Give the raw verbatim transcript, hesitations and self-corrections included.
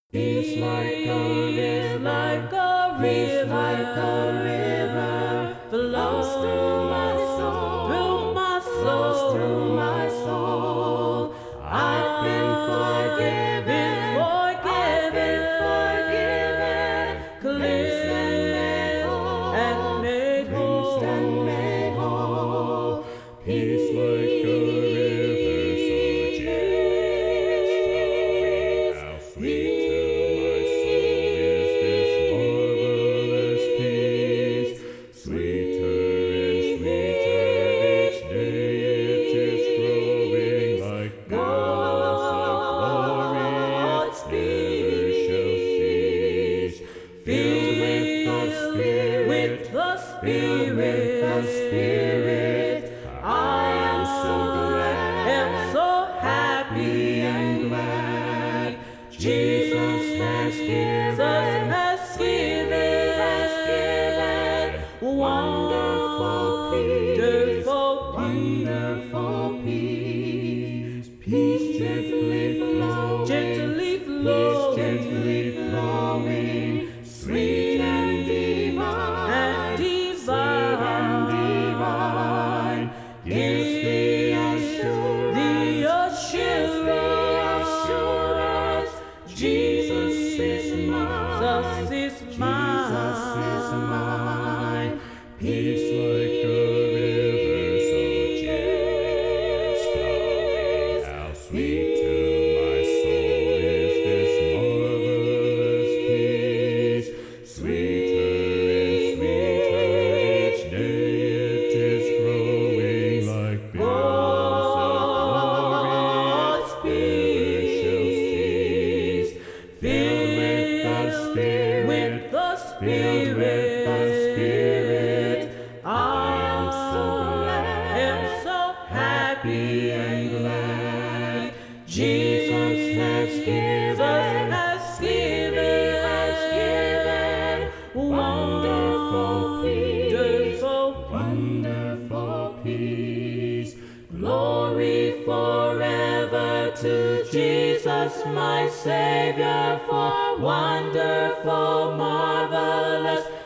Peace like a river, like a river, like a river, flows through my soul, through my soul, through my soul. I've been forgiven, forgiven, forgiven, cleansed and made whole, and made whole, and made whole. Peace like a river, so gentle, how sweet. With the Spirit, with the Spirit, I am so glad, am so happy and glad. Jesus has given, has given, has given wonderful peace, wonderful peace. Peace gently flowing, gently flowing, gently flowing, sweet and divine, and divine, and divine. Gives the assurance, the assurance, the assurance. Jesus is mine, Jesus is mine, Jesus is mine. Peace like a river, so just flowing. How sweet to my soul is this marvelous peace. Sweeter and sweeter each day it is growing, like billows of glory never shall cease. Filled with the Spirit, with the Spirit, with the Spirit, I am so glad, am so happy and glad. Jesus has given, has given, has given wonderful peace, wonderful peace. Glory forever to Jesus, my Savior, for wonderful, marvelous